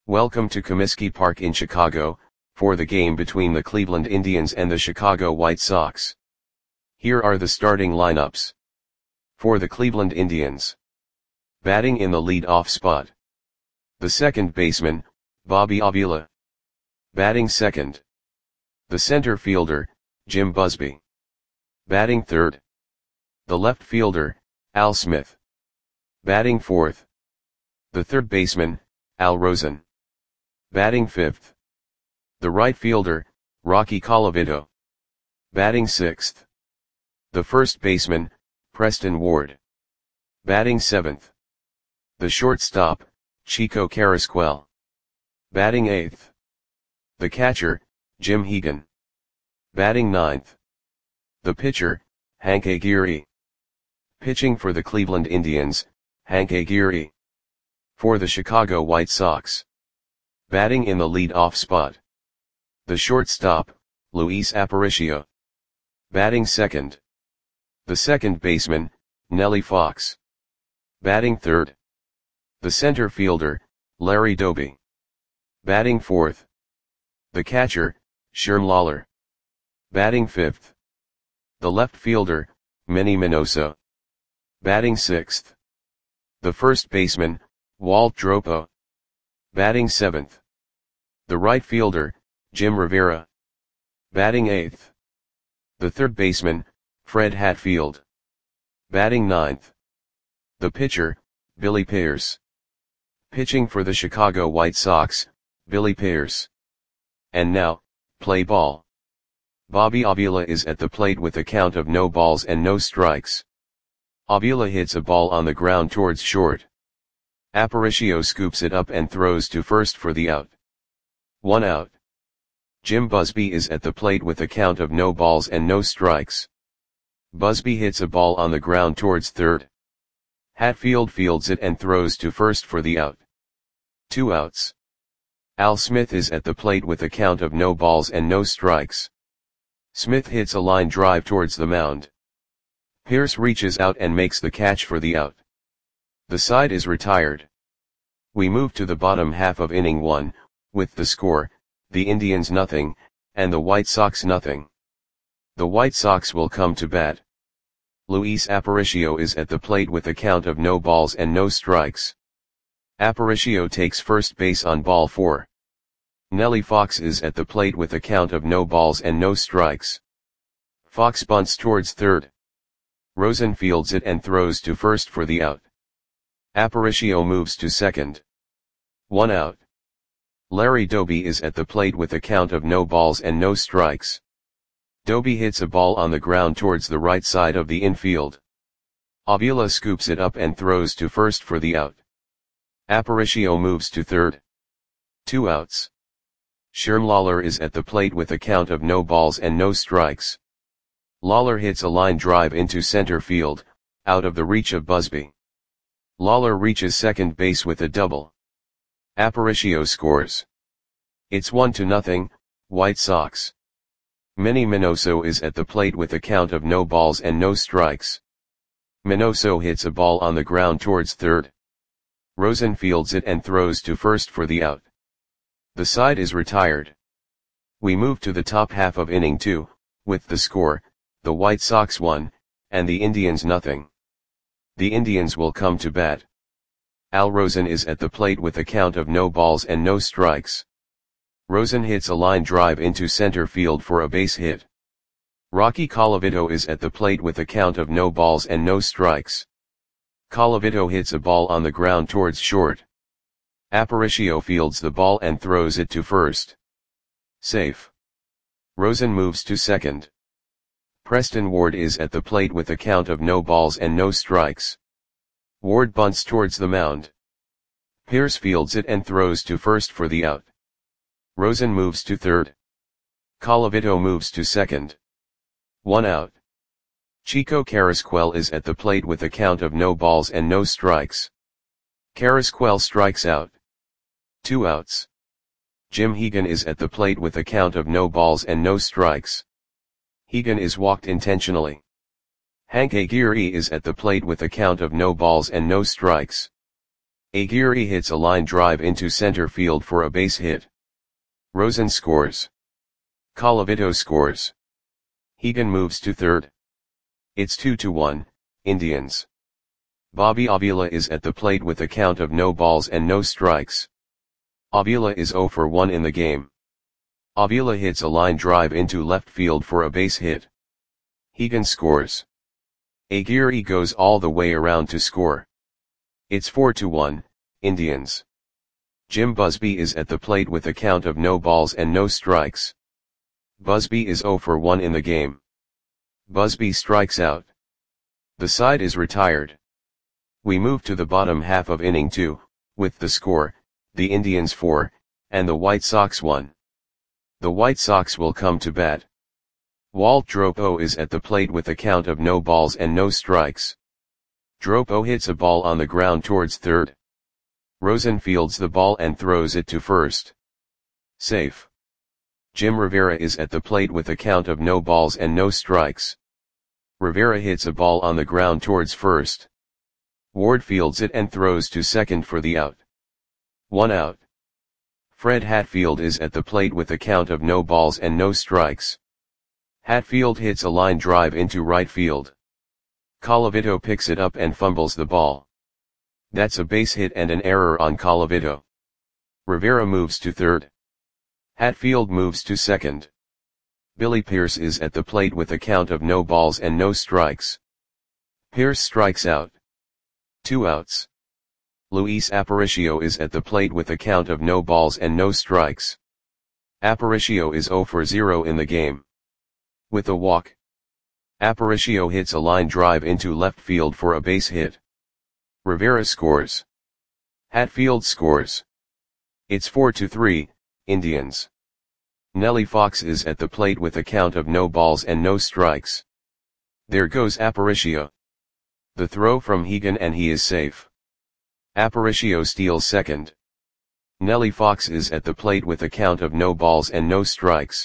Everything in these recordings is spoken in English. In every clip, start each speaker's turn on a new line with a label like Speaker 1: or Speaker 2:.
Speaker 1: Welcome to Comiskey Park in Chicago, for the game between the Cleveland Indians and the Chicago White Sox. Here are the starting lineups. For the Cleveland Indians. Batting in the lead-off spot. The second baseman, Bobby Avila. Batting second. The center fielder, Jim Busby. Batting third. The left fielder, Al Smith. Batting fourth. The third baseman, Al Rosen. Batting fifth. The right fielder, Rocky Colavito. Batting sixth. The first baseman, Preston Ward. Batting seventh. The shortstop, Chico Carrasquel. Batting eighth. The catcher, Jim Hegan. Batting ninth. The pitcher, Hank Aguirre. Pitching for the Cleveland Indians, Hank Aguirre. For the Chicago White Sox. Batting in the lead-off spot. The shortstop, Luis Aparicio. Batting second. The second baseman, Nellie Fox. Batting third. The center fielder, Larry Doby. Batting fourth. The catcher, Sherm Lawler. Batting fifth. The left fielder, Manny Minoso. Batting sixth. The first baseman, Walt Dropo. Batting seventh. The right fielder, Jim Rivera. Batting eighth. The third baseman, Fred Hatfield. Batting ninth. The pitcher, Billy Pierce. Pitching for the Chicago White Sox, Billy Pierce. And now, play ball. Bobby Avila is at the plate with a count of no balls and no strikes. Avila hits a ball on the ground towards short. Aparicio scoops it up and throws to first for the out. 1 out. Jim Busby is at the plate with a count of no balls and no strikes. Busby hits a ball on the ground towards third. Hatfield fields it and throws to first for the out. 2 outs. Al Smith is at the plate with a count of no balls and no strikes. Smith hits a line drive towards the mound. Pierce reaches out and makes the catch for the out. The side is retired. We move to the bottom half of inning 1, with the score, the Indians nothing, and the White Sox nothing. The White Sox will come to bat. Luis Aparicio is at the plate with a count of no balls and no strikes. Aparicio takes first base on ball 4. Nellie Fox is at the plate with a count of no balls and no strikes. Fox bunts towards third. Rosen fields it and throws to first for the out. Aparicio moves to second. 1 out. Larry Doby is at the plate with a count of no balls and no strikes. Doby hits a ball on the ground towards the right side of the infield. Avila scoops it up and throws to first for the out. Aparicio moves to third. 2 outs. Sherm Lawler is at the plate with a count of no balls and no strikes. Lawler hits a line drive into center field, out of the reach of Busby. Lawler reaches second base with a double. Aparicio scores. It's 1-0, White Sox. Manny Minoso is at the plate with a count of no balls and no strikes. Minoso hits a ball on the ground towards third. Rosen fields it and throws to first for the out. The side is retired. We move to the top half of inning 2, with the score, the White Sox 1, and the Indians nothing. The Indians will come to bat. Al Rosen is at the plate with a count of no balls and no strikes. Rosen hits a line drive into center field for a base hit. Rocky Colavito is at the plate with a count of no balls and no strikes. Colavito hits a ball on the ground towards short. Aparicio fields the ball and throws it to first. Safe. Rosen moves to second. Preston Ward is at the plate with a count of no balls and no strikes. Ward bunts towards the mound. Pierce fields it and throws to first for the out. Rosen moves to third. Colavito moves to second. 1 out. Chico Carrasquel is at the plate with a count of no balls and no strikes. Carrasquel strikes out. 2 outs. Jim Hegan is at the plate with a count of no balls and no strikes. Hegan is walked intentionally. Hank Aguirre is at the plate with a count of no balls and no strikes. Aguirre hits a line drive into center field for a base hit. Rosen scores. Colavito scores. Hegan moves to third. It's 2-1, Indians. Bobby Avila is at the plate with a count of no balls and no strikes. Avila is 0 for 1 in the game. Avila hits a line drive into left field for a base hit. Hegan scores. Aguirre goes all the way around to score. It's 4-1, Indians. Jim Busby is at the plate with a count of no balls and no strikes. Busby is 0 for 1 in the game. Busby strikes out. The side is retired. We move to the bottom half of inning 2, with the score, the Indians 4, and the White Sox 1. The White Sox will come to bat. Walt Dropo is at the plate with a count of no balls and no strikes. Dropo hits a ball on the ground towards third. Rosen fields the ball and throws it to first. Safe. Jim Rivera is at the plate with a count of no balls and no strikes. Rivera hits a ball on the ground towards first. Ward fields it and throws to second for the out. 1 out. Fred Hatfield is at the plate with a count of no balls and no strikes. Hatfield hits a line drive into right field. Colavito picks it up and fumbles the ball. That's a base hit and an error on Colavito. Rivera moves to third. Hatfield moves to second. Billy Pierce is at the plate with a count of no balls and no strikes. Pierce strikes out. 2 outs. Luis Aparicio is at the plate with a count of no balls and no strikes. Aparicio is 0 for 0 in the game. With a walk, Aparicio hits a line drive into left field for a base hit. Rivera scores. Hatfield scores. It's 4-3, Indians. Nellie Fox is at the plate with a count of no balls and no strikes. There goes Aparicio. The throw from Hegan and he is safe. Aparicio steals second. Nellie Fox is at the plate with a count of no balls and no strikes.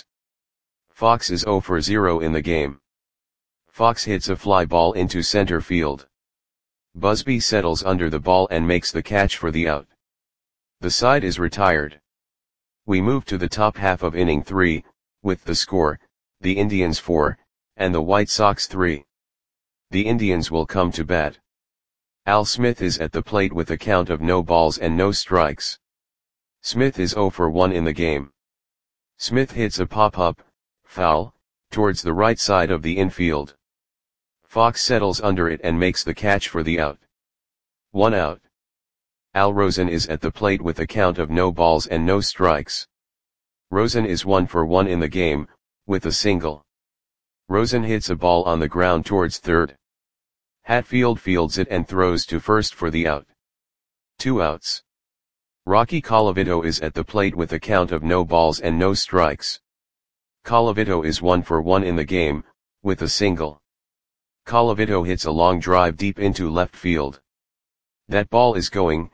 Speaker 1: Fox is 0 for 0 in the game. Fox hits a fly ball into center field. Busby settles under the ball and makes the catch for the out. The side is retired. We move to the top half of inning 3, with the score, the Indians 4, and the White Sox 3. The Indians will come to bat. Al Smith is at the plate with a count of no balls and no strikes. Smith is 0 for 1 in the game. Smith hits a pop-up, foul, towards the right side of the infield. Fox settles under it and makes the catch for the out. 1 out. Al Rosen is at the plate with a count of no balls and no strikes. Rosen is 1 for 1 in the game, with a single. Rosen hits a ball on the ground towards third. Hatfield fields it and throws to first for the out. 2 outs. Rocky Colavito is at the plate with a count of no balls and no strikes. Colavito is 1 for 1 in the game, with a single. Colavito hits a long drive deep into left field. That ball is gone.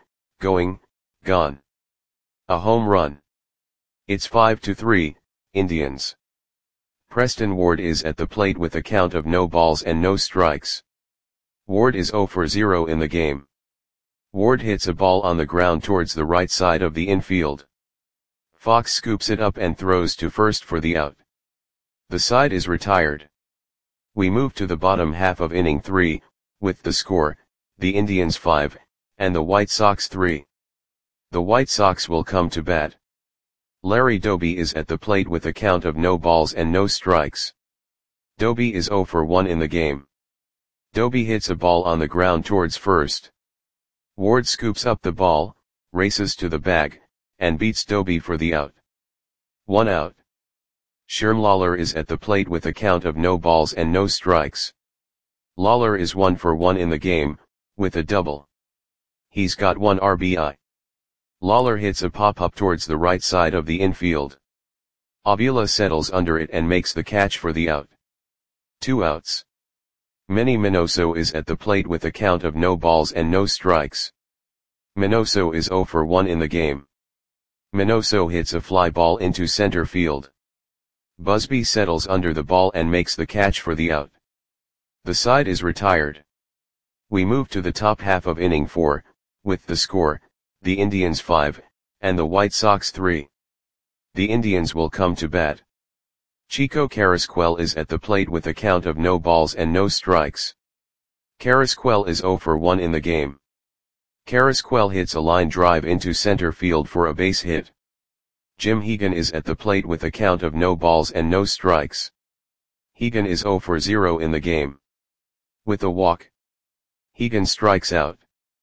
Speaker 1: A home run. It's 5-3, Indians. Preston Ward is at the plate with a count of no balls and no strikes. Ward is 0 for 0 in the game. Ward hits a ball on the ground towards the right side of the infield. Fox scoops it up and throws to first for the out. The side is retired. We move to the bottom half of inning 3, with the score, the Indians 5, and the White Sox 3. The White Sox will come to bat. Larry Doby is at the plate with a count of no balls and no strikes. Doby is 0 for 1 in the game. Doby hits a ball on the ground towards first. Ward scoops up the ball, races to the bag, and beats Doby for the out. 1 out. Sherm Lawler is at the plate with a count of no balls and no strikes. Lawler is 1 for 1 in the game, with a double. He's got 1 RBI. Lawler hits a pop-up towards the right side of the infield. Avila settles under it and makes the catch for the out. 2 outs. Manny Minoso is at the plate with a count of no balls and no strikes. Minoso is 0 for 1 in the game. Minoso hits a fly ball into center field. Busby settles under the ball and makes the catch for the out. The side is retired. We move to the top half of inning 4, with the score, the Indians 5, and the White Sox 3. The Indians will come to bat. Chico Carrasquel is at the plate with a count of no balls and no strikes. Carrasquel is 0 for 1 in the game. Carrasquel hits a line drive into center field for a base hit. Jim Hegan is at the plate with a count of no balls and no strikes. Hegan is 0 for 0 in the game. With a walk, Hegan strikes out.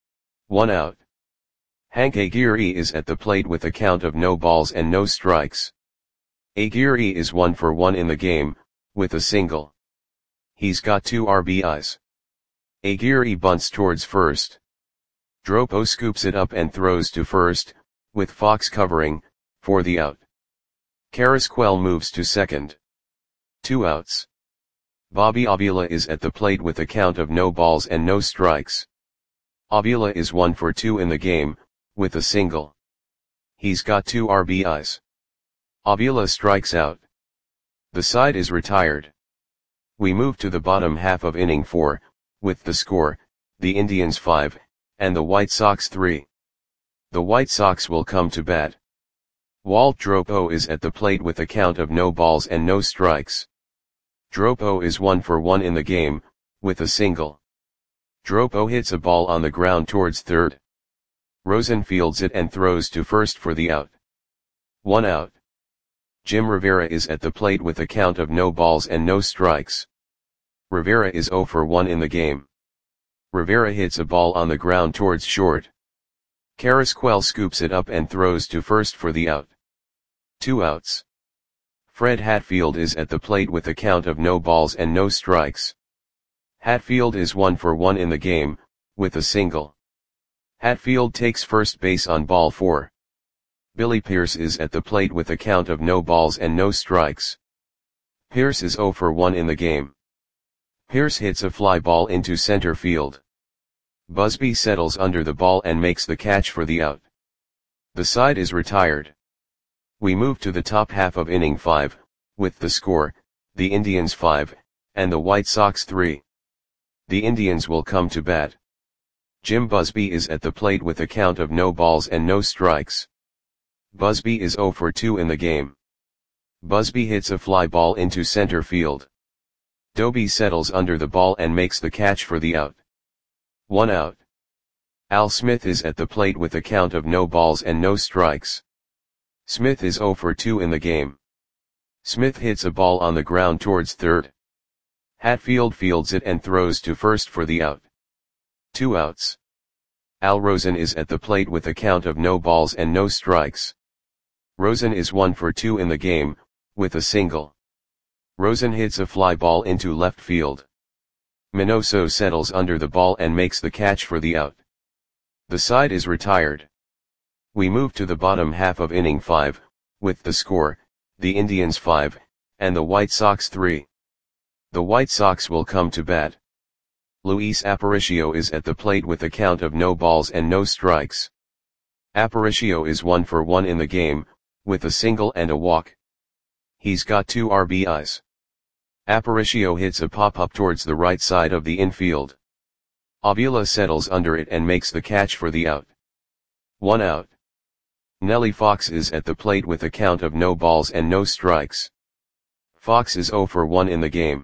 Speaker 1: 1 out. Hank Aguirre is at the plate with a count of no balls and no strikes. Aguirre is 1 for 1 in the game, with a single. He's got 2 RBIs. Aguirre bunts towards first. Dropo scoops it up and throws to first, with Fox covering, for the out. Carrasquel moves to second. 2 outs. Bobby Avila is at the plate with a count of no balls and no strikes. Avila is 1 for 2 in the game, with a single. He's got 2 RBIs. Avila strikes out. The side is retired. We move to the bottom half of inning 4, with the score, the Indians 5, and the White Sox 3. The White Sox will come to bat. Walt Dropo is at the plate with a count of no balls and no strikes. Dropo is 1 for 1 in the game, with a single. Dropo hits a ball on the ground towards third. Rosen fields it and throws to first for the out. 1 out. Jim Rivera is at the plate with a count of no balls and no strikes. Rivera is 0 for 1 in the game. Rivera hits a ball on the ground towards short. Carrasquel scoops it up and throws to first for the out. 2 outs. Fred Hatfield is at the plate with a count of no balls and no strikes. Hatfield is 1 for 1 in the game, with a single. Hatfield takes first base on ball 4. Billy Pierce is at the plate with a count of no balls and no strikes. Pierce is 0 for 1 in the game. Pierce hits a fly ball into center field. Busby settles under the ball and makes the catch for the out. The side is retired. We move to the top half of inning 5, with the score, the Indians 5, and the White Sox 3. The Indians will come to bat. Jim Busby is at the plate with a count of no balls and no strikes. Busby is 0 for 2 in the game. Busby hits a fly ball into center field. Doby settles under the ball and makes the catch for the out. 1 out. Al Smith is at the plate with a count of no balls and no strikes. Smith is 0 for 2 in the game. Smith hits a ball on the ground towards third. Hatfield fields it and throws to first for the out. 2 outs. Al Rosen is at the plate with a count of no balls and no strikes. Rosen is 1 for 2 in the game, with a single. Rosen hits a fly ball into left field. Minoso settles under the ball and makes the catch for the out. The side is retired. We move to the bottom half of inning 5, with the score, the Indians 5, and the White Sox 3. The White Sox will come to bat. Luis Aparicio is at the plate with a count of no balls and no strikes. Aparicio is 1 for 1 in the game, with a single and a walk. He's got 2 RBIs. Aparicio hits a pop-up towards the right side of the infield. Avila settles under it and makes the catch for the out. 1 out. Nelly Fox is at the plate with a count of no balls and no strikes. Fox is 0 for 1 in the game.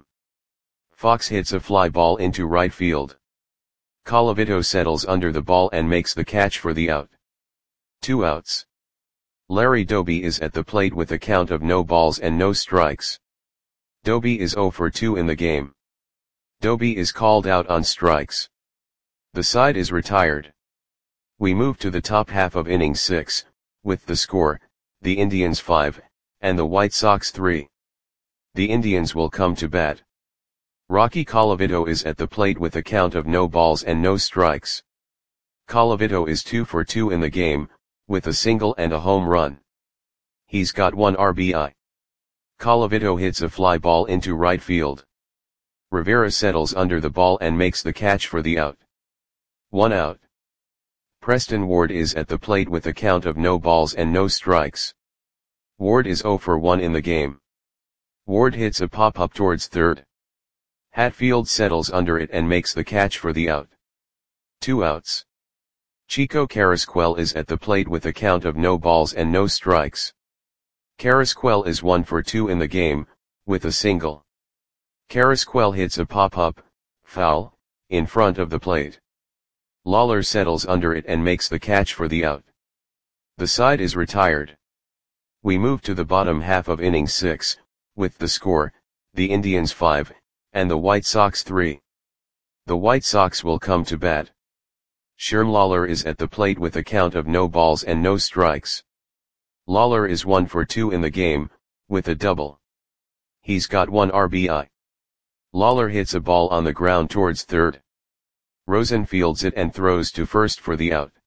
Speaker 1: Fox hits a fly ball into right field. Colavito settles under the ball and makes the catch for the out. 2 outs. Larry Doby is at the plate with a count of no balls and no strikes. Doby is 0 for 2 in the game. Doby is called out on strikes. The side is retired. We move to the top half of inning 6, with the score, the Indians 5, and the White Sox 3. The Indians will come to bat. Rocky Colavito is at the plate with a count of no balls and no strikes. Colavito is 2 for 2 in the game, with a single and a home run. He's got 1 RBI. Colavito hits a fly ball into right field. Rivera settles under the ball and makes the catch for the out. 1 out. Preston Ward is at the plate with a count of no balls and no strikes. Ward is 0 for 1 in the game. Ward hits a pop-up towards third. Hatfield settles under it and makes the catch for the out. 2 outs. Chico Carrasquel is at the plate with a count of no balls and no strikes. Carrasquel is 1 for 2 in the game, with a single. Carrasquel hits a pop-up, foul, in front of the plate. Lawler settles under it and makes the catch for the out. The side is retired. We move to the bottom half of inning 6, with the score, the Indians 5, and the White Sox 3. The White Sox will come to bat. Sherm Lawler is at the plate with a count of no balls and no strikes. Lawler is 1 for 2 in the game, with a double. He's got 1 RBI. Lawler hits a ball on the ground towards third. Rosen fields it and throws to first for the out.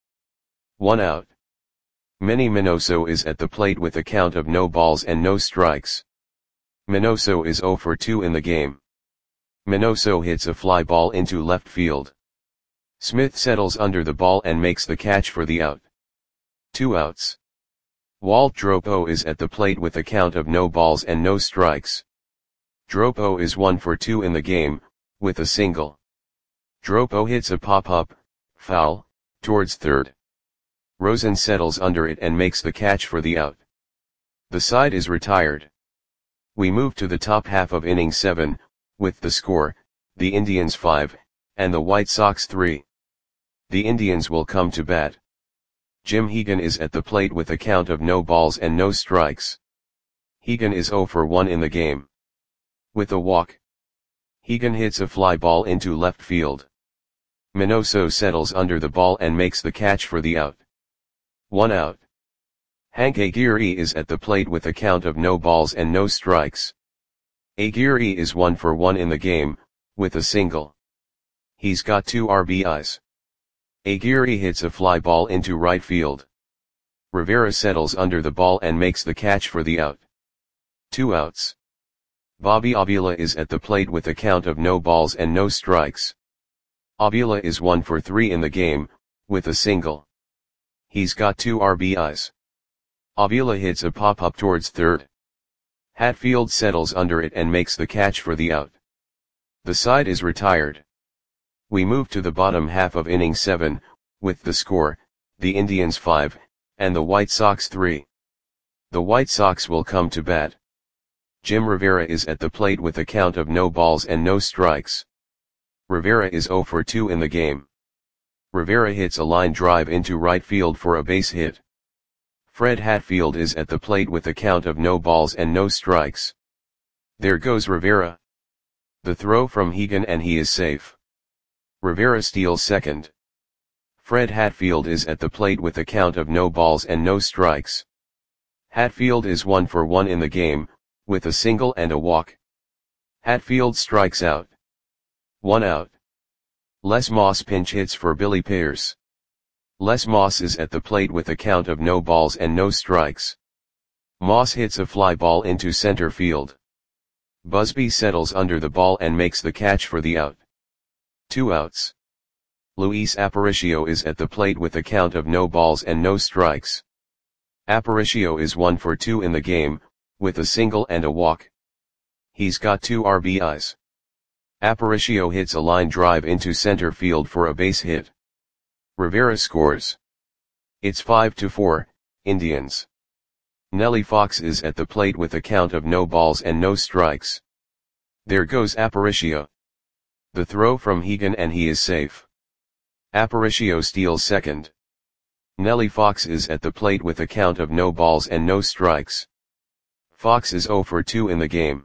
Speaker 1: 1 out. Manny Minoso is at the plate with a count of no balls and no strikes. Minoso is 0 for 2 in the game. Minoso hits a fly ball into left field. Smith settles under the ball and makes the catch for the out. 2 outs. Walt Dropo is at the plate with a count of no balls and no strikes. Dropo is 1 for 2 in the game, with a single. Dropo hits a pop-up, foul, towards third. Rosen settles under it and makes the catch for the out. The side is retired. We move to the top half of inning 7, with the score, the Indians 5, and the White Sox 3. The Indians will come to bat. Jim Hegan is at the plate with a count of no balls and no strikes. Hegan is 0 for 1 in the game. With a walk. Hegan hits a fly ball into left field. Minoso settles under the ball and makes the catch for the out. 1 out. Hank Aguirre is at the plate with a count of no balls and no strikes. Aguirre is 1 for 1 in the game, with a single. He's got 2 RBIs. Aguirre hits a fly ball into right field. Rivera settles under the ball and makes the catch for the out. 2 outs. Bobby Avila is at the plate with a count of no balls and no strikes. Avila is 1 for 3 in the game, with a single. He's got 2 RBIs. Avila hits a pop-up towards third. Hatfield settles under it and makes the catch for the out. The side is retired. We move to the bottom half of inning 7, with the score, the Indians 5, and the White Sox 3. The White Sox will come to bat. Jim Rivera is at the plate with a count of no balls and no strikes. Rivera is 0 for 2 in the game. Rivera hits a line drive into right field for a base hit. Fred Hatfield is at the plate with a count of no balls and no strikes. There goes Rivera. The throw from Hegan and he is safe. Rivera steals second. Fred Hatfield is at the plate with a count of no balls and no strikes. Hatfield is 1 for 1 in the game, with a single and a walk. Hatfield strikes out. 1 out. Les Moss pinch hits for Billy Pierce. Les Moss is at the plate with a count of no balls and no strikes. Moss hits a fly ball into center field. Busby settles under the ball and makes the catch for the out. 2 outs. Luis Aparicio is at the plate with a count of no balls and no strikes. Aparicio is 1 for 2 in the game, with a single and a walk. He's got 2 RBIs. Aparicio hits a line drive into center field for a base hit. Rivera scores. It's 5-4, Indians. Nelly Fox is at the plate with a count of no balls and no strikes. There goes Aparicio. The throw from Hegan and he is safe. Aparicio steals second. Nelly Fox is at the plate with a count of no balls and no strikes. Fox is 0 for 2 in the game.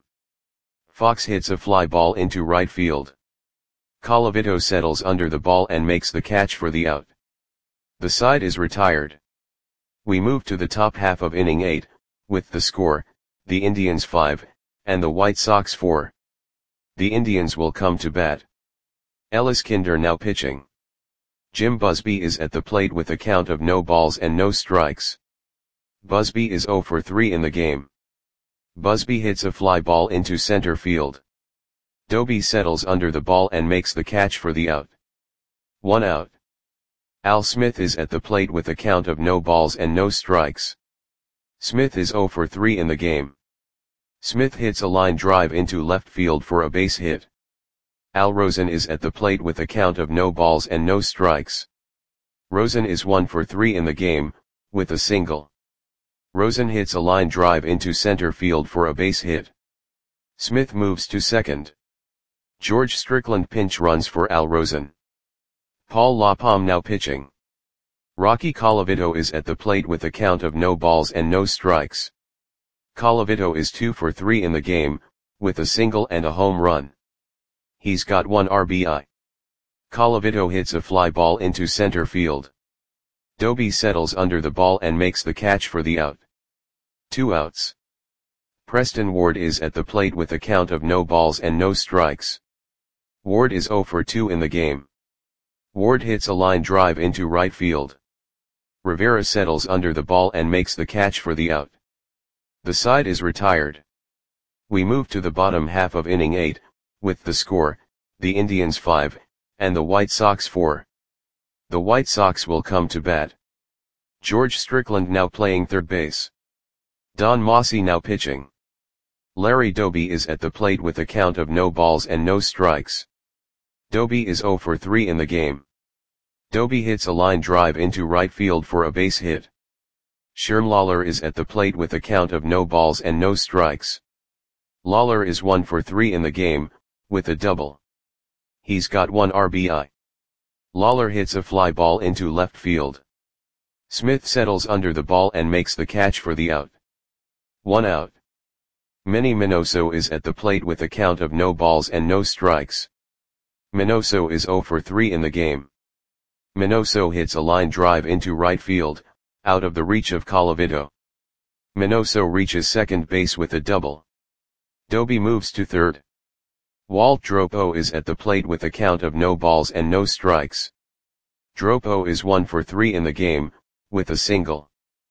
Speaker 1: Fox hits a fly ball into right field. Colavito settles under the ball and makes the catch for the out. The side is retired. We move to the top half of inning 8, with the score, the Indians 5, and the White Sox 4. The Indians will come to bat. Ellis Kinder now pitching. Jim Busby is at the plate with a count of no balls and no strikes. Busby is 0 for 3 in the game. Busby hits a fly ball into center field. Doby settles under the ball and makes the catch for the out. 1 out. Al Smith is at the plate with a count of no balls and no strikes. Smith is 0 for 3 in the game. Smith hits a line drive into left field for a base hit. Al Rosen is at the plate with a count of no balls and no strikes. Rosen is 1 for 3 in the game, with a single. Rosen hits a line drive into center field for a base hit. Smith moves to second. George Strickland pinch runs for Al Rosen. Paul LaPalme now pitching. Rocky Colavito is at the plate with a count of no balls and no strikes. Colavito is 2 for 3 in the game, with a single and a home run. He's got 1 RBI. Colavito hits a fly ball into center field. Doby settles under the ball and makes the catch for the out. 2 outs. Preston Ward is at the plate with a count of no balls and no strikes. Ward is 0 for 2 in the game. Ward hits a line drive into right field. Rivera settles under the ball and makes the catch for the out. The side is retired. We move to the bottom half of inning 8, with the score, the Indians 5, and the White Sox 4. The White Sox will come to bat. George Strickland now playing third base. Don Mossi now pitching. Larry Doby is at the plate with a count of no balls and no strikes. Doby is 0 for 3 in the game. Doby hits a line drive into right field for a base hit. Sherm Lawler is at the plate with a count of no balls and no strikes. Lawler is 1 for 3 in the game, with a double. He's got 1 RBI. Lawler hits a fly ball into left field. Smith settles under the ball and makes the catch for the out. 1 out. Manny Minoso is at the plate with a count of no balls and no strikes. Minoso is 0 for 3 in the game. Minoso hits a line drive into right field, out of the reach of Colavito. Minoso reaches second base with a double. Doby moves to third. Walt Dropo is at the plate with a count of no balls and no strikes. Dropo is 1 for 3 in the game, with a single.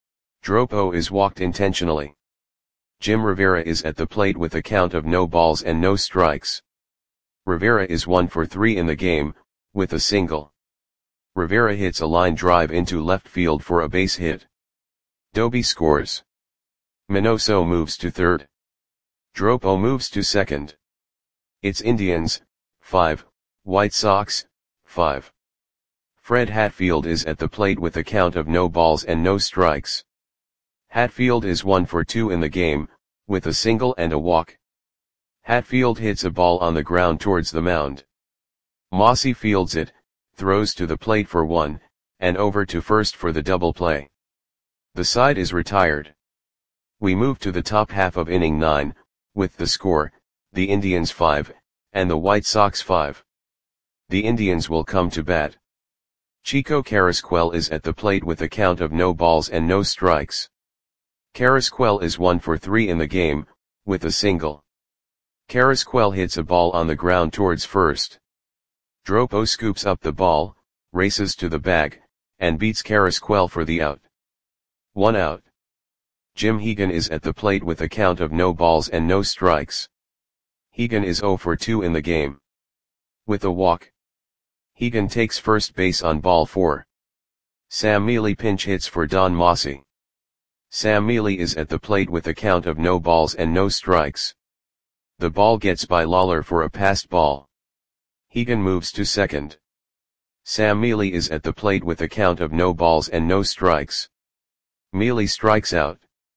Speaker 1: Dropo is walked intentionally. Jim Rivera is at the plate with a count of no balls and no strikes. Rivera is 1 for 3 in the game, with a single. Rivera hits a line drive into left field for a base hit. Doby scores. Minoso moves to third. Dropo moves to second. It's Indians, 5, White Sox, 5. Fred Hatfield is at the plate with a count of no balls and no strikes. Hatfield is 1 for 2 in the game, with a single and a walk. Hatfield hits a ball on the ground towards the mound. Mossi fields it, throws to the plate for 1, and over to first for the double play. The side is retired. We move to the top half of inning 9, with the score, the Indians 5, and the White Sox 5. The Indians will come to bat. Chico Carrasquel is at the plate with a count of no balls and no strikes. Carrasquel is 1 for 3 in the game, with a single. Carrasquel hits a ball on the ground towards first. Dropo scoops up the ball, races to the bag, and beats Carrasquel for the out. 1 out. Jim Hegan is at the plate with a count of no balls and no strikes. Hegan is 0 for 2 in the game. With a walk. Hegan takes first base on ball 4. Sam Mealy pinch hits for Don Mossi. Sam Mealy is at the plate with a count of no balls and no strikes. The ball gets by Lawler for a passed ball. Hegan moves to second. Sam Mealy is at the plate with a count of no balls and no strikes. Mealy strikes out.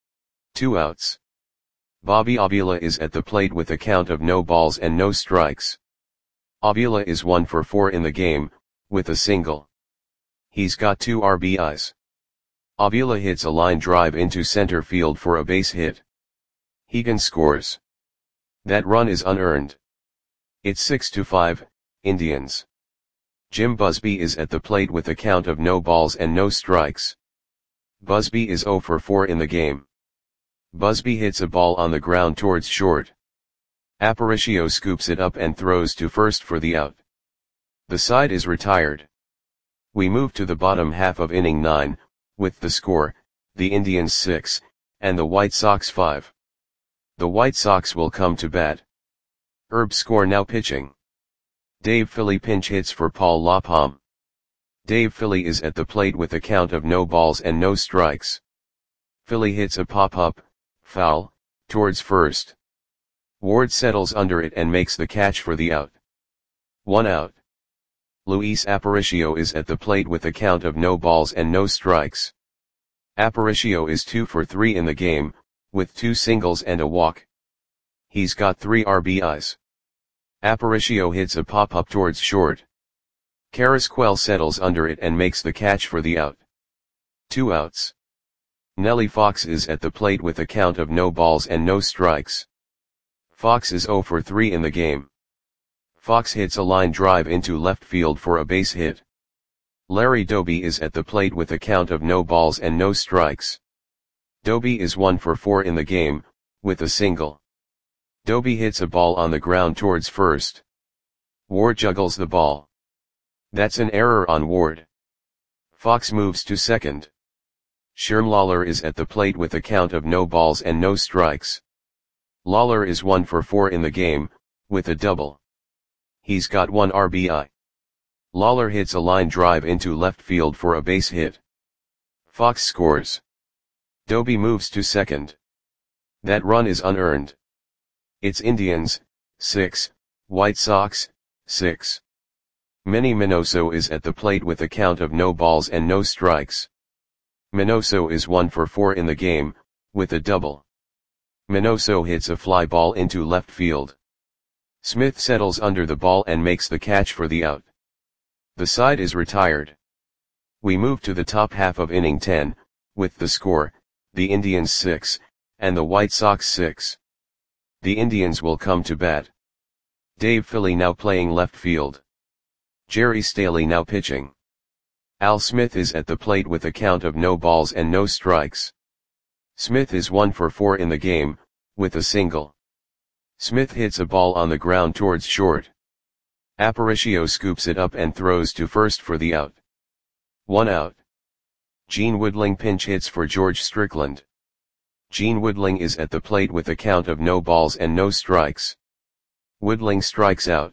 Speaker 1: 2 outs. Bobby Avila is at the plate with a count of no balls and no strikes. Avila is 1 for 4 in the game, with a single. He's got 2 RBIs. Avila hits a line drive into center field for a base hit. Hegan scores. That run is unearned. It's 6-5, Indians. Jim Busby is at the plate with a count of no balls and no strikes. Busby is 0 for 4 in the game. Busby hits a ball on the ground towards short. Aparicio scoops it up and throws to first for the out. The side is retired. We move to the bottom half of inning 9, with the score, the Indians 6, and the White Sox 5. The White Sox will come to bat. Herb Score now pitching. Dave Philly pinch hits for Paul LaPalme. Dave Philly is at the plate with a count of no balls and no strikes. Philly hits a pop-up, foul, towards first. Ward settles under it and makes the catch for the out. 1 out. Luis Aparicio is at the plate with a count of no balls and no strikes. Aparicio is 2 for 3 in the game, with 2 singles and a walk. He's got 3 RBIs. Aparicio hits a pop-up towards short. Carrasquel settles under it and makes the catch for the out. 2 outs. Nelly Fox is at the plate with a count of no balls and no strikes. Fox is 0 for 3 in the game. Fox hits a line drive into left field for a base hit. Larry Doby is at the plate with a count of no balls and no strikes. Doby is 1 for 4 in the game, with a single. Doby hits a ball on the ground towards first. Ward juggles the ball. That's an error on Ward. Fox moves to second. Sherm Lawler is at the plate with a count of no balls and no strikes. Lawler is 1 for 4 in the game, with a double. He's got 1 RBI. Lawler hits a line drive into left field for a base hit. Fox scores. Doby moves to second. That run is unearned. It's Indians, 6, White Sox, 6. Manny Minoso is at the plate with a count of no balls and no strikes. Minoso is 1 for 4 in the game, with a double. Minoso hits a fly ball into left field. Smith settles under the ball and makes the catch for the out. The side is retired. We move to the top half of inning 10, with the score, the Indians 6, and the White Sox 6. The Indians will come to bat. Dave Philly now playing left field. Jerry Staley now pitching. Al Smith is at the plate with a count of no balls and no strikes. Smith is 1 for 4 in the game, with a single. Smith hits a ball on the ground towards short. Aparicio scoops it up and throws to first for the out. 1 out. Gene Woodling pinch hits for George Strickland. Gene Woodling is at the plate with a count of no balls and no strikes. Woodling strikes out.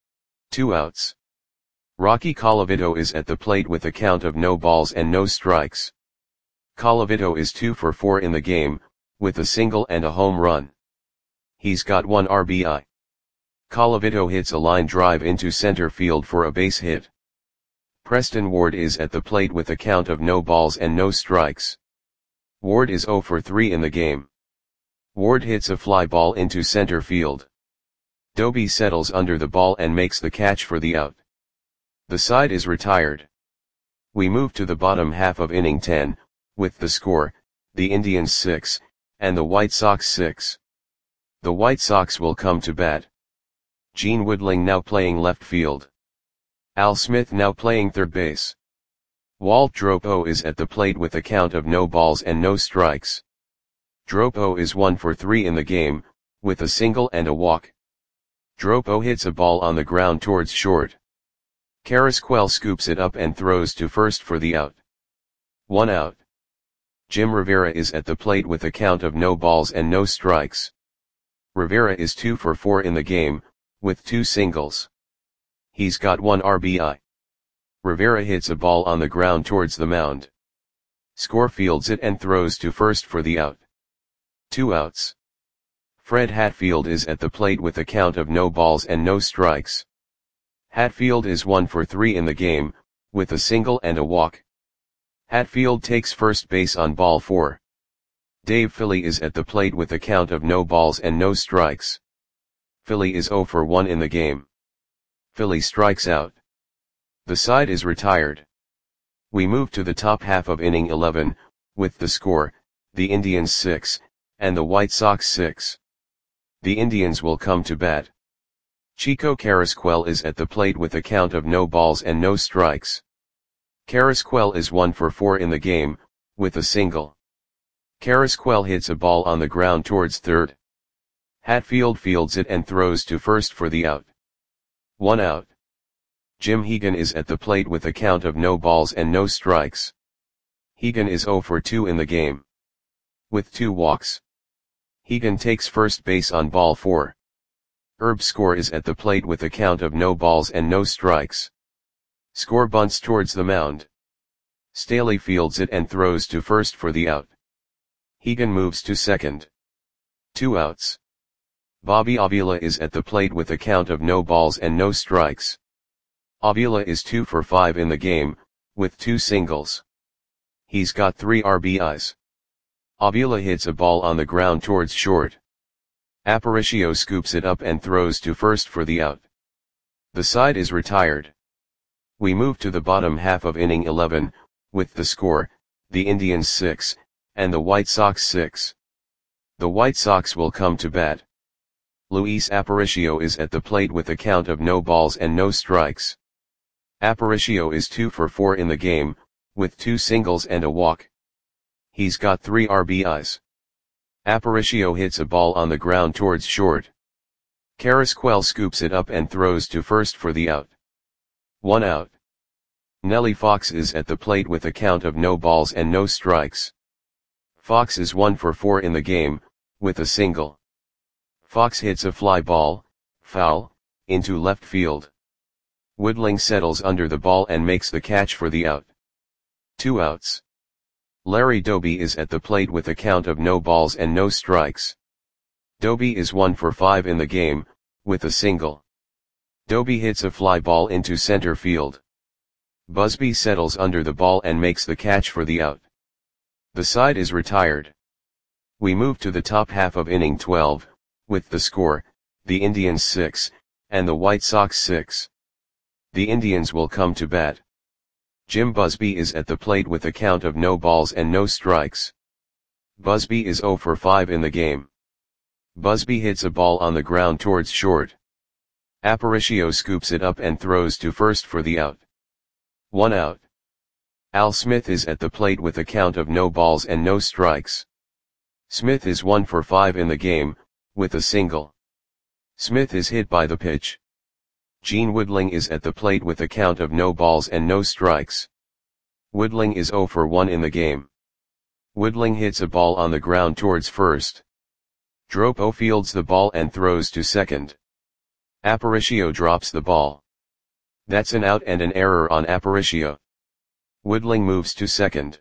Speaker 1: 2 outs. Rocky Colavito is at the plate with a count of no balls and no strikes. Colavito is 2 for 4 in the game, with a single and a home run. He's got 1 RBI. Colavito hits a line drive into center field for a base hit. Preston Ward is at the plate with a count of no balls and no strikes. Ward is 0 for 3 in the game. Ward hits a fly ball into center field. Doby settles under the ball and makes the catch for the out. The side is retired. We move to the bottom half of inning 10, with the score, the Indians 6, and the White Sox 6. The White Sox will come to bat. Gene Woodling now playing left field. Al Smith now playing third base. Walt Dropo is at the plate with a count of no balls and no strikes. Dropo is 1 for 3 in the game, with a single and a walk. Dropo hits a ball on the ground towards short. Carrasquel scoops it up and throws to first for the out. 1 out. Jim Rivera is at the plate with a count of no balls and no strikes. Rivera is 2 for 4 in the game, with 2 singles. He's got 1 RBI. Rivera hits a ball on the ground towards the mound. Score fields it and throws to first for the out. 2 outs. Fred Hatfield is at the plate with a count of no balls and no strikes. Hatfield is 1 for 3 in the game, with a single and a walk. Hatfield takes first base on ball 4. Dave Philly is at the plate with a count of no balls and no strikes. Philly is 0 for 1 in the game. Philly strikes out. The side is retired. We move to the top half of inning 11, with the score, the Indians 6, and the White Sox 6. The Indians will come to bat. Chico Carrasquel is at the plate with a count of no balls and no strikes. Carrasquel is 1 for 4 in the game, with a single. Carrasquel hits a ball on the ground towards third. Hatfield fields it and throws to first for the out. 1 out. Jim Hegan is at the plate with a count of no balls and no strikes. Hegan is 0 for 2 in the game, with 2 walks. Hegan takes first base on ball 4. Herb Score is at the plate with a count of no balls and no strikes. Score bunts towards the mound. Staley fields it and throws to first for the out. Hegan moves to second. 2 outs. Bobby Avila is at the plate with a count of no balls and no strikes. Avila is 2 for 5 in the game, with 2 singles. He's got 3 RBIs. Avila hits a ball on the ground towards short. Aparicio scoops it up and throws to first for the out. The side is retired. We move to the bottom half of inning 11, with the score, the Indians 6, and the White Sox 6. The White Sox will come to bat. Luis Aparicio is at the plate with a count of no balls and no strikes. Aparicio is 2 for 4 in the game, with 2 singles and a walk. He's got 3 RBIs. Aparicio hits a ball on the ground towards short. Carrasquel scoops it up and throws to first for the out. 1 out. Nelly Fox is at the plate with a count of no balls and no strikes. Fox is 1 for 4 in the game, with a single. Fox hits a fly ball, foul, into left field. Woodling settles under the ball and makes the catch for the out. 2 outs. Larry Doby is at the plate with a count of no balls and no strikes. Doby is 1 for 5 in the game, with a single. Doby hits a fly ball into center field. Busby settles under the ball and makes the catch for the out. The side is retired. We move to the top half of inning 12, with the score, the Indians 6, and the White Sox 6. The Indians will come to bat. Jim Busby is at the plate with a count of no balls and no strikes. Busby is 0 for 5 in the game. Busby hits a ball on the ground towards short. Aparicio scoops it up and throws to first for the out. 1 out. Al Smith is at the plate with a count of no balls and no strikes. Smith is 1 for 5 in the game, with a single. Smith is hit by the pitch. Gene Woodling is at the plate with a count of no balls and no strikes. Woodling is 0 for 1 in the game. Woodling hits a ball on the ground towards first. Dropo fields the ball and throws to second. Aparicio drops the ball. That's an out and an error on Aparicio. Woodling moves to second.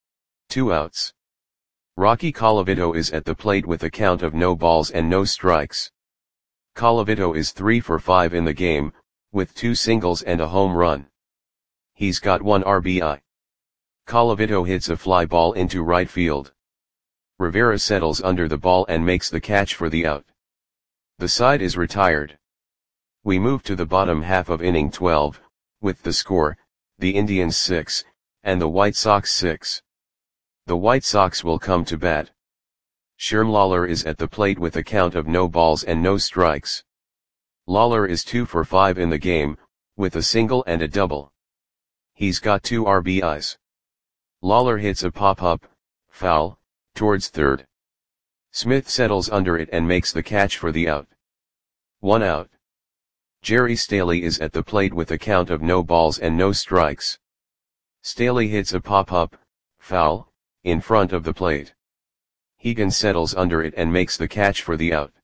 Speaker 1: 2 outs. Rocky Colavito is at the plate with a count of no balls and no strikes. Colavito is 3 for 5 in the game, with 2 singles and a home run. He's got 1 RBI. Colavito hits a fly ball into right field. Rivera settles under the ball and makes the catch for the out. The side is retired. We move to the bottom half of inning 12, with the score, the Indians 6, and the White Sox 6. The White Sox will come to bat. Sherm Lawler is at the plate with a count of no balls and no strikes. Lawler is 2 for 5 in the game, with a single and a double. He's got 2 RBIs. Lawler hits a pop-up, foul, towards third. Smith settles under it and makes the catch for the out. 1 out. Jerry Staley is at the plate with a count of no balls and no strikes. Staley hits a pop-up, foul, in front of the plate. Hegan settles under it and makes the catch for the out.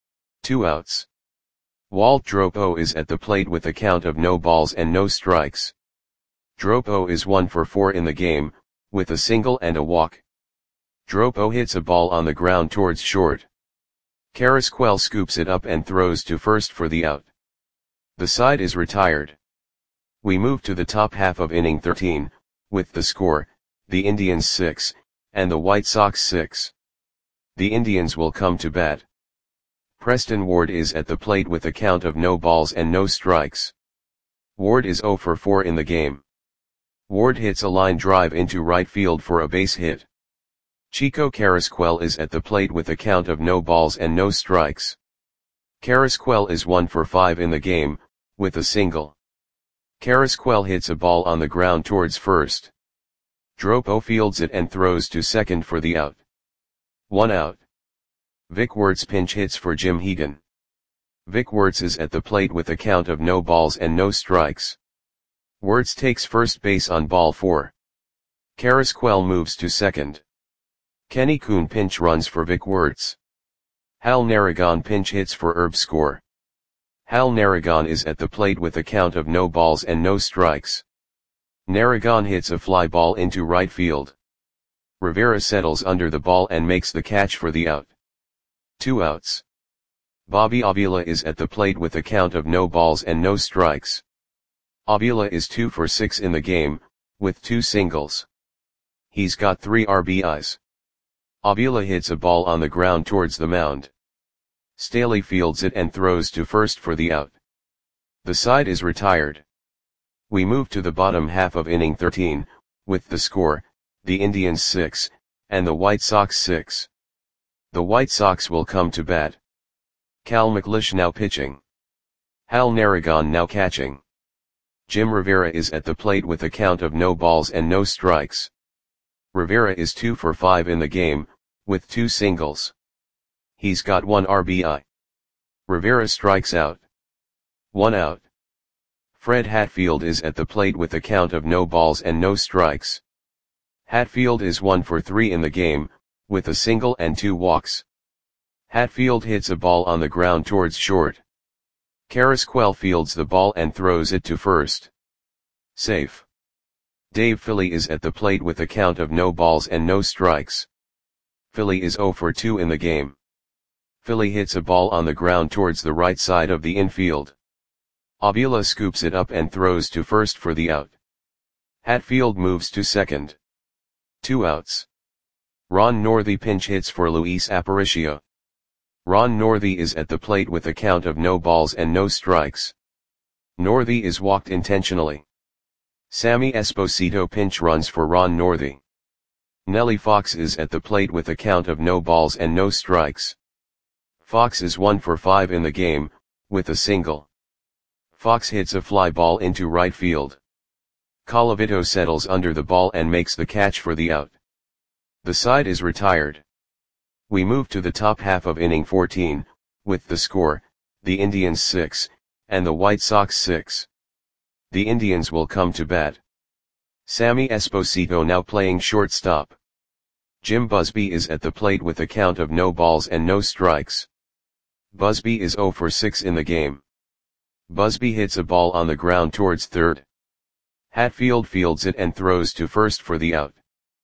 Speaker 1: 2 outs. Walt Dropo is at the plate with a count of no balls and no strikes. Dropo is 1 for 4 in the game, with a single and a walk. Dropo hits a ball on the ground towards short. Carrasquel scoops it up and throws to first for the out. The side is retired. We move to the top half of inning 13, with the score, the Indians 6, and the White Sox 6. The Indians will come to bat. Preston Ward is at the plate with a count of no balls and no strikes. Ward is 0 for 4 in the game. Ward hits a line drive into right field for a base hit. Chico Carrasquel is at the plate with a count of no balls and no strikes. Carrasquel is 1 for 5 in the game, with a single. Carrasquel hits a ball on the ground towards first. Dropo fields it and throws to second for the out. 1 out. Vic Wertz pinch hits for Jim Hegan. Vic Wertz is at the plate with a count of no balls and no strikes. Wertz takes first base on ball 4. Carrasquel moves to second. Kenny Kuhn pinch runs for Vic Wertz. Hal Narragon pinch hits for Herb Score. Hal Narragon is at the plate with a count of no balls and no strikes. Narragon hits a fly ball into right field. Rivera settles under the ball and makes the catch for the out. 2 outs. Bobby Avila is at the plate with a count of no balls and no strikes. Avila is 2 for 6 in the game, with 2 singles. He's got 3 RBIs. Avila hits a ball on the ground towards the mound. Staley fields it and throws to first for the out. The side is retired. We move to the bottom half of inning 13, with the score, the Indians 6, and the White Sox 6. The White Sox will come to bat. Cal McLeish now pitching. Hal Narragon now catching. Jim Rivera is at the plate with a count of no balls and no strikes. Rivera is 2 for 5 in the game, with 2 singles. He's got 1 RBI. Rivera strikes out. 1 out. Fred Hatfield is at the plate with a count of no balls and no strikes. Hatfield is 1 for 3 in the game, with a single and 2 walks. Hatfield hits a ball on the ground towards short. Carrasquel fields the ball and throws it to first. Safe. Dave Philly is at the plate with a count of no balls and no strikes. Philly is 0 for 2 in the game. Philly hits a ball on the ground towards the right side of the infield. Avila scoops it up and throws to first for the out. Hatfield moves to second. 2 outs. Ron Northey pinch hits for Luis Aparicio. Ron Northey is at the plate with a count of no balls and no strikes. Northey is walked intentionally. Sammy Esposito pinch runs for Ron Northey. Nellie Fox is at the plate with a count of no balls and no strikes. Fox is 1 for 5 in the game, with a single. Fox hits a fly ball into right field. Colavito settles under the ball and makes the catch for the out. The side is retired. We move to the top half of inning 14, with the score, the Indians 6, and the White Sox 6. The Indians will come to bat. Sammy Esposito now playing shortstop. Jim Busby is at the plate with a count of no balls and no strikes. Busby is 0 for 6 in the game. Busby hits a ball on the ground towards third. Hatfield fields it and throws to first for the out.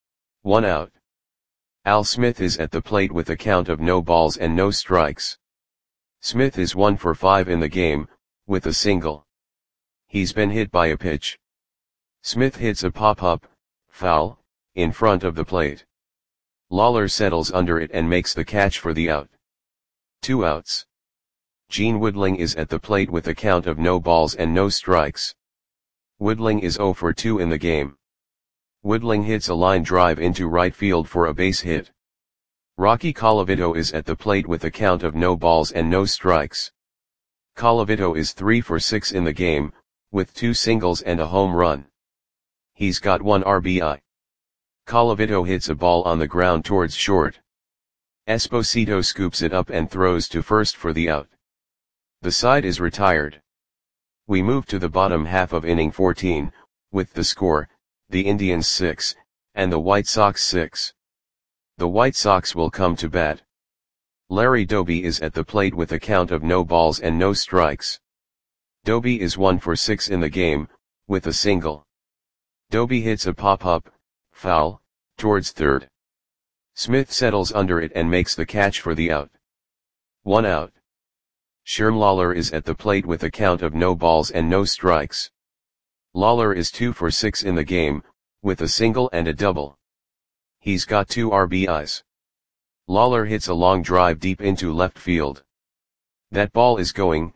Speaker 1: 1 out. Al Smith is at the plate with a count of no balls and no strikes. Smith is 1 for 5 in the game, with a single. He's been hit by a pitch. Smith hits a pop-up, foul, in front of the plate. Lawler settles under it and makes the catch for the out. 2 outs. Gene Woodling is at the plate with a count of no balls and no strikes. Woodling is 0 for 2 in the game. Woodling hits a line drive into right field for a base hit. Rocky Colavito is at the plate with a count of no balls and no strikes. Colavito is 3 for 6 in the game, with 2 singles and a home run. He's got 1 RBI. Colavito hits a ball on the ground towards short. Esposito scoops it up and throws to first for the out. The side is retired. We move to the bottom half of inning 14, with the score, the Indians 6, and the White Sox 6. The White Sox will come to bat. Larry Doby is at the plate with a count of no balls and no strikes. Doby is 1 for 6 in the game, with a single. Doby hits a pop-up, foul, towards third. Smith settles under it and makes the catch for the out. 1 out. Sherm Lawler is at the plate with a count of no balls and no strikes. Lawler is 2 for 6 in the game, with a single and a double. He's got 2 RBIs. Lawler hits a long drive deep into left field. That ball is gone.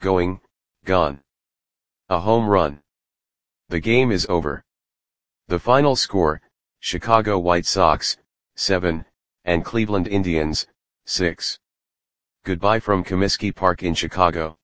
Speaker 1: A home run. The game is over. The final score, Chicago White Sox, 7, and Cleveland Indians, 6. Goodbye from Comiskey Park in Chicago.